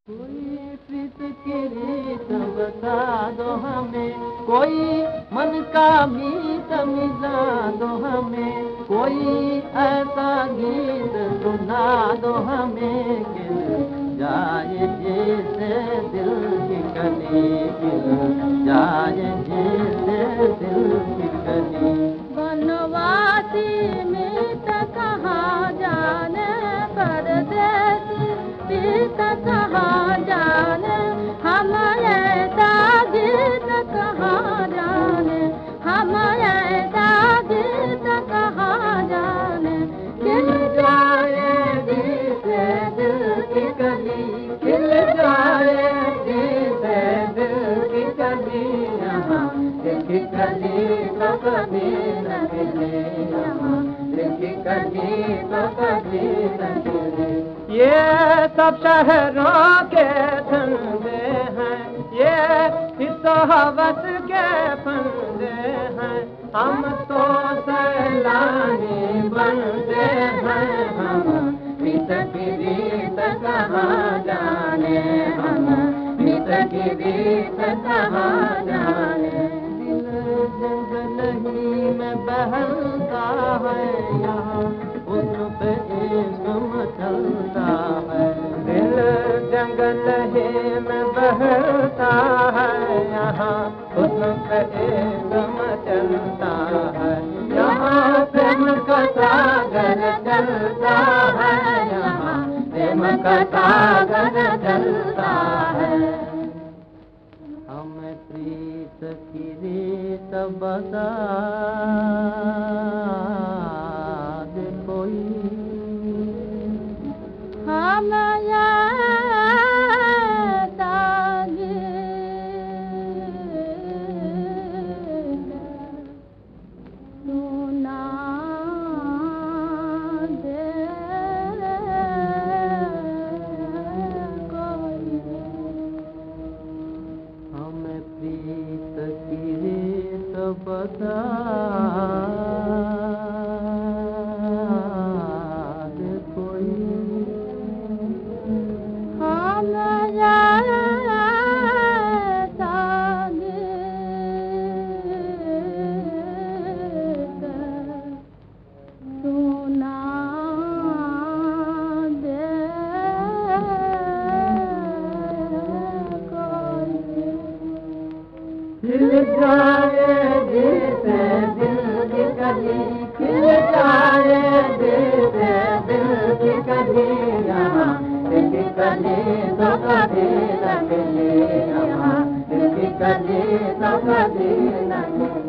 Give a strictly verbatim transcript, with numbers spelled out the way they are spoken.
कोई प्रीत की रीत बता दो हमें, कोई मन का मीत मिला दो हमें, कोई ऐसा गीत सुना दो हमें, गिल जाए जैसे दिल की कली, गिल जाए जैसे दिल की कली। बनवासी मीत कहाँ जाने, परदेसी प्रीत कहाँ जाने, हम ऐसा गीत कहाँ जाने, हम ऐसा गीत कहाँ जाने। खिल जाए जैसे दिल की कली, खिल जाए जैसे दिल की कली, यहाँ दिल की कली तो कभी न खिले, यहाँ दिल की कली तो कभी न खिले। ये सब शहरों के धंधे हैं, ये इस हवस के फंदे हैं, हम तो सैलानी बनते हैं, हम प्रीत की रीत कहाँ जाने, हम प्रीत की रीत कहाँ जाने। दिल जंगल ही में बहलता है, यहाँ उस पे इश्क मचलता है। दिल जंगल ही में बहलता है, यहाँ उस पे इश्क मचलता है। यहाँ प्रेम का सागर चलता है, यहाँ प्रेम का सागर चलता है। हमें प्रीत की रीत बता दे कोई, हम प्रीत की रीत बता दे कोई, हम सुना दे खिल जाए जैसे दिल की कली, खिल जाए जैसे दिल की कली, यहाँ दिल की कली तो कभी न खिले, यहाँ दिल की कली तो कभी न खिले।